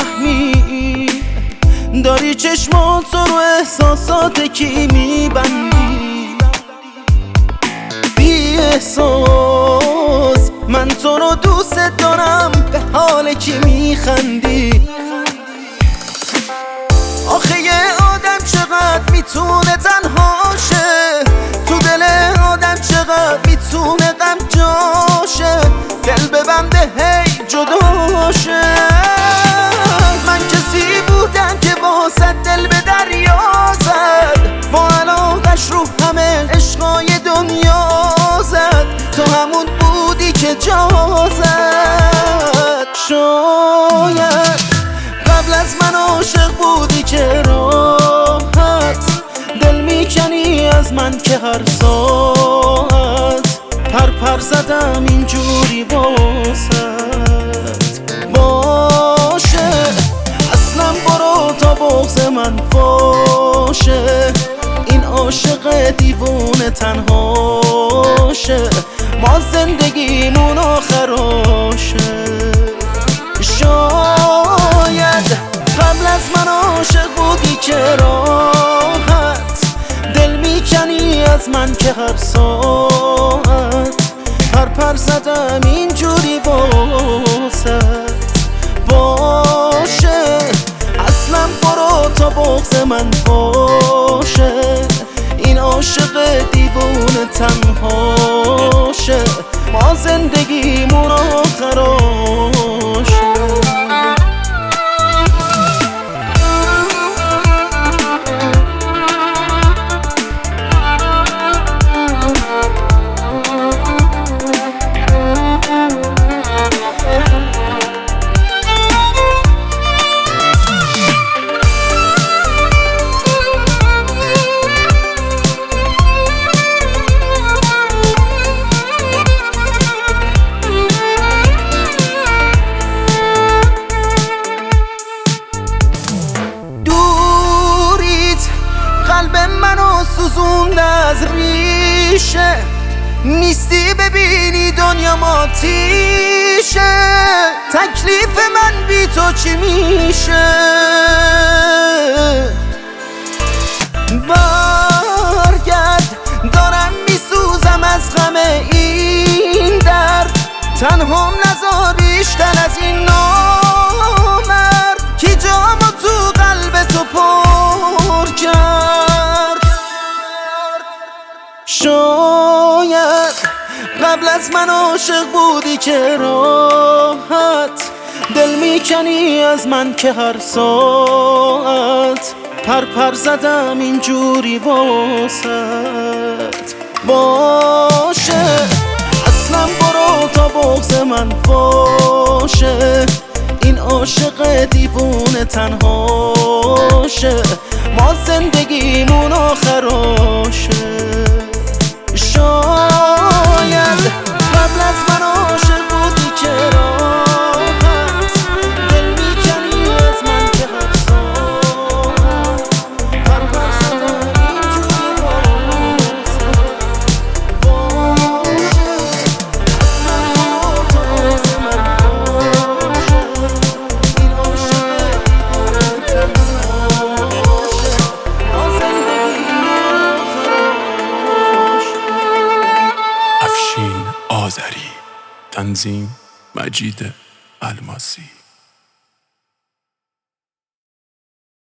نمیفهمی داری چشمات رو احساسات کی میبندی. بی احساس من تو رو دوست دارم، به حال کی میخندی. آخه یه آدم چقدر میتونه تنها شه، تو دل آدم چقدر میتونه غم جاشه، دل ببنده هی جدا شه. من کسی بودم که واسه دل به دریا زد، با علاقش رو همه عشقای دنیا زد، تو همون بودی که جا زد. شاید قبل از من عاشق بودی که راحت دل میکنی از من که هر ساعت پر زدم اینجوری واسط. باشه اصلا برو تا بغض من باشه، این عاشق دیوونه تنهاشه، ما زندگیمون آخراشه. شاید قبل از من عاشق بودی که راحت دل میکنی از من که هر ساعت پر زدم اینجوری واسط. باشه اصلا برو تا بغض من باشه، این عاشق دیوونه تنهاشه، ما زندگیمون آخراشه. قلب منو سوزونده از ریشه، نیستی ببینی دنیا ماتیشه، تکلیف من بی تو چی میشه. برگرد دارم میسوزم از غم این درد، تنهام نذار بیشتر از این نامرد، کی جامو تو قلب تو پر کرد. شاید قبل از من عاشق بودی که راحت دل میکنی از من که هر ساعت پر زدم اینجوری واسط. باشه اصلا برو تا بغض من باشه، این عاشق دیوونه تنهاشه، ما زندگیمون آخراشه. شاید قبل از من عاشق بودی که راحت دل میکنی از من که هر ساعت پر زدم اینجوری واسط. باشه اصلا برو تا بغض من باشه، این عاشق دیوونه تنهاشه، ما زندگیمون آخراشه. افشین آذری، تنظیم مجید الماسی.